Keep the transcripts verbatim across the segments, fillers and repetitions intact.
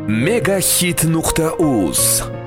Megahit nuqta uz.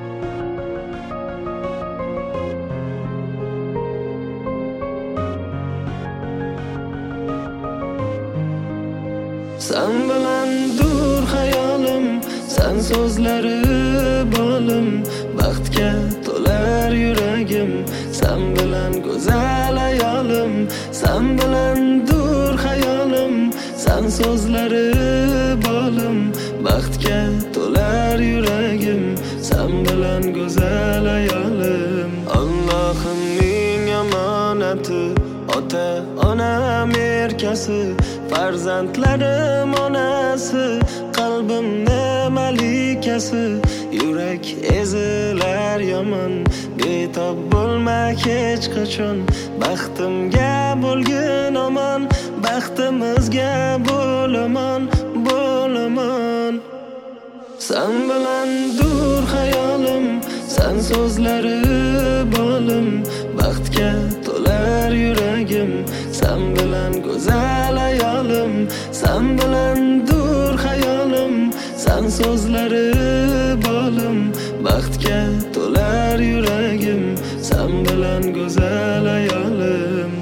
Sen bilan dur hayolim, sen so'zlari bolim, baxtga to'lar yuragim, sen bilan go'zal ayolim, sen bilan dur hayolim, sen so'zlari bolim, baxtga to'lar yuragim, sen bilan go'zal ayolim. Allohimning omonati, ota onam erkasi, farzandlarim onasi, qalbimni malikasi. Yurak ezilar yomon, betob bo'lmak hech qachon. Baxtimga bo'lgin omon, baxtimizga bo'laman, bo'laman. Sen bilan dur hayolim, sen so'zlari bolim, baxtga to'lar yuragim, sen bilan go'zal ayolim, sen bilan dur hayolim, sen so'zlari bolim, baxtga to'lar yuragim, sen bilan go'zal ayolim.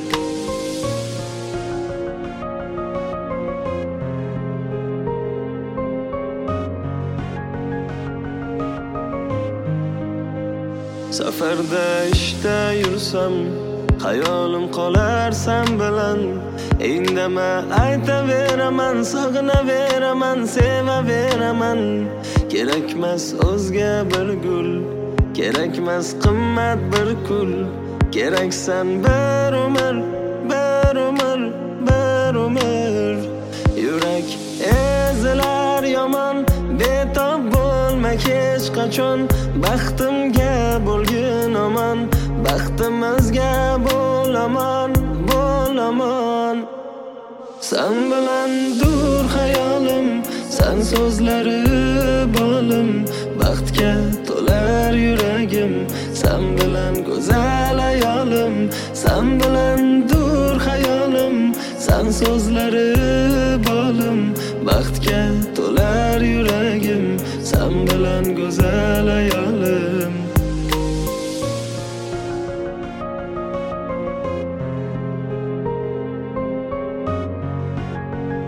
Safarda ishda yursam, hayolim qolar sen bilan. Indama aytaveraman, sog'inaveraman, sevaveraman. Kerakmas o'zga bir gul, kerakmas qimmat bir kul, keraksan bir umr, bir umr, bir umr. Yurak ezilar yomon, betob bo'lmak hech qachon. Baxtimga bo'lgin omon, baxtimizga bo'laman, bo'laman. Sen bilan dur hayolim, sen so'zlari bolim, baxtga to'lar yuragim, sen bilan go'zal ayolim, sen bilan dur hayolim, sen so'zlari bolim, baxtga to'lar yuragim, sen bilan go'zal ayolim.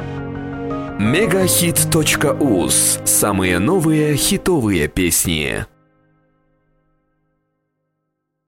Megahit точка уз. Самые новые хитовые песни.